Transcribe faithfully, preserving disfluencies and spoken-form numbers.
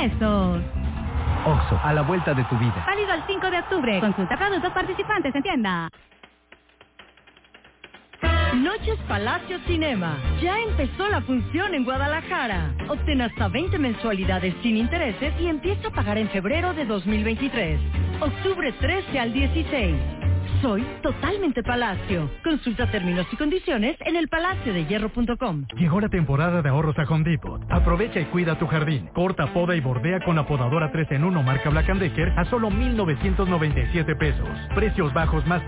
pesos. Oxxo, a la vuelta de tu vida. Válido el cinco de octubre. Consulta productos participantes en tienda. Noches Palacio Cinema. Ya empezó la función en Guadalajara. Obtén hasta veinte mensualidades sin intereses y empieza a pagar en febrero de dos mil veintitrés. Octubre trece al dieciséis. Soy totalmente Palacio. Consulta términos y condiciones en el palacio de hierro punto com. Llegó la temporada de ahorros a Home Depot. Aprovecha y cuida tu jardín. Corta, poda y bordea con la podadora tres en uno marca Black and Decker a solo mil novecientos noventa y siete pesos. Precios bajos más